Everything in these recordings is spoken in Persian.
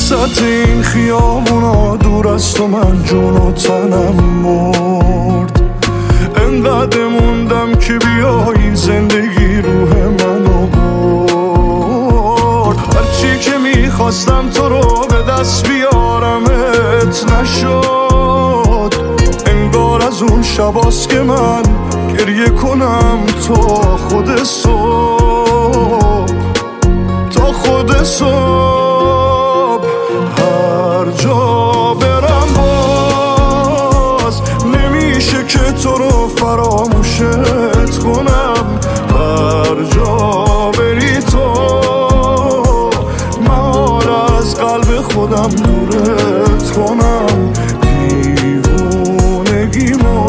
وسط این خیابونا دور از تو من جون و تنم مرد. انقدر موندم که بیایی زندگی روح منو برد. هرچی که میخواستم تو رو به دست بیارمت نشد. انگار از اون شباست که من گریه کنم تا خود صبح، تا خود صبح. هر جا برم باز نمیشه که تو رو فراموشت کنم. هر جا بری تو محال از قلب خودم دورت کنم. دیوونگیمو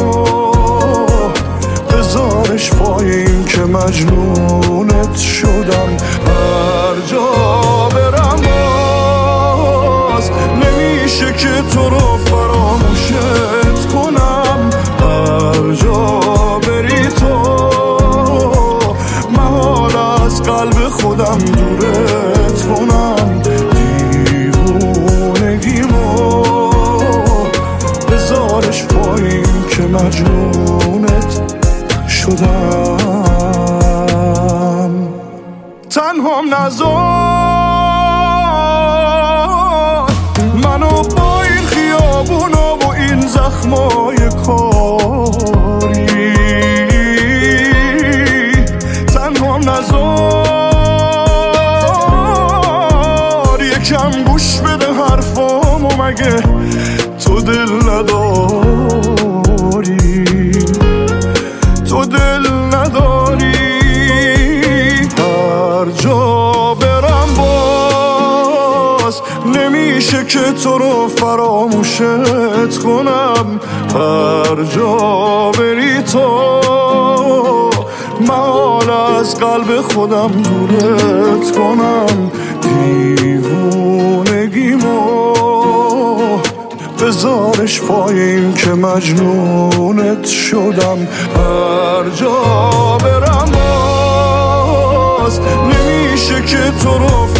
بذارش پای این که مجنونت شدم. هر جا برم باز نمیشه که تو رو فراموشت کنم. هر جا بری تو محال از قلب خودم دورت کنم. دیوونگیمو بذارش پایین که مجنونت شدم. تنهام نذار منو با این خیابونا و این زخمای کاری. تنهام نذار یکم گوش بده حرفامو، مگه تو دل نداری؟ تو دل نداری؟ هر جا برم باز نمیشه که تو رو فراموشت کنم. هر جا بری تو محال از قلب خودم دورت کنم. دیوونگیمو بذارش پای این که مجنونت شدم. هر جا برم باز نمیشه که تو رو